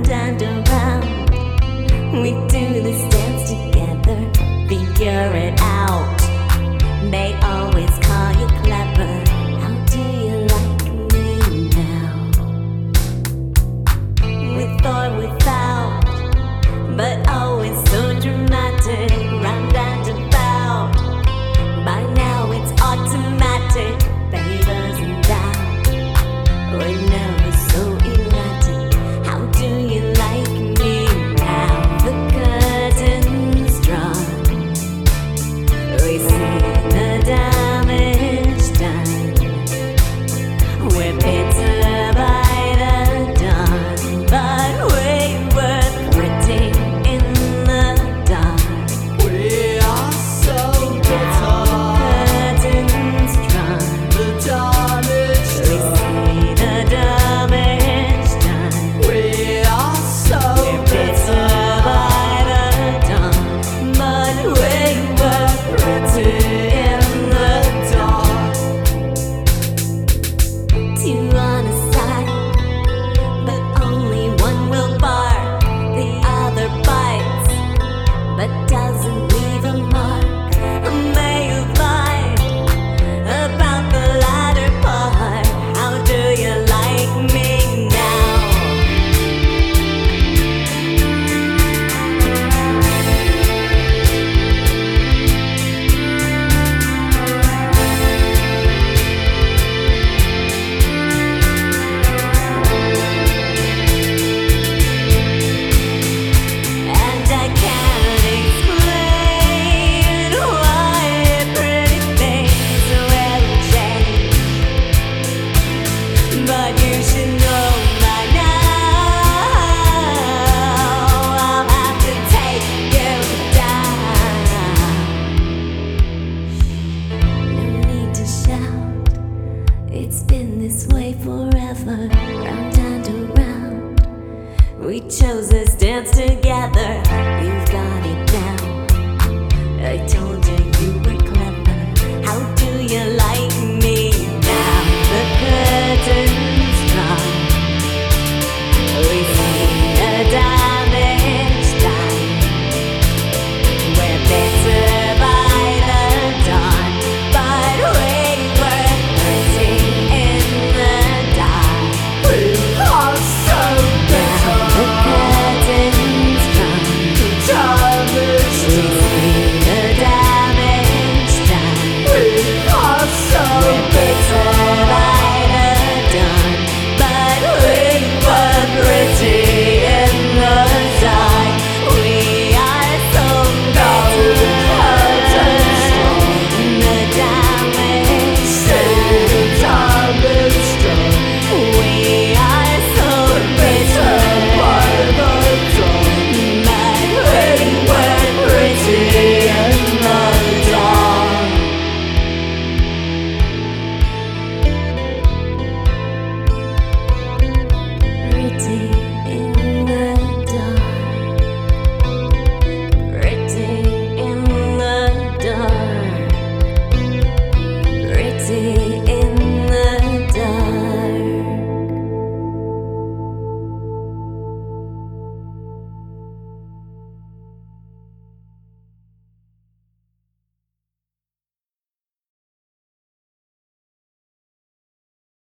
round and around. We do this dance together, figure it out. They always call you clever. How do you like me now? With or without, but always so dramatic, round and about. By now it's automatic, favors and doubt. We're never so erratic. How do you like me now? The curtain's drawn. We see the damage done. We're bitter by the dawn, but we were pretty in the dark. We are so bitter. Curtains drawn. The damage We see the damage done. We are so We're bitter by the dawn, but we were pretty in the dark. Two on a side, but only one will bark. The other bites, but doesn't leave a mark. May you lied about the latter part. How do you like me now? And I can't explain why pretty things will change, but you should know by now I'll have to take you down. No need to shout, it's been this way forever, round and around. We chose this dance together.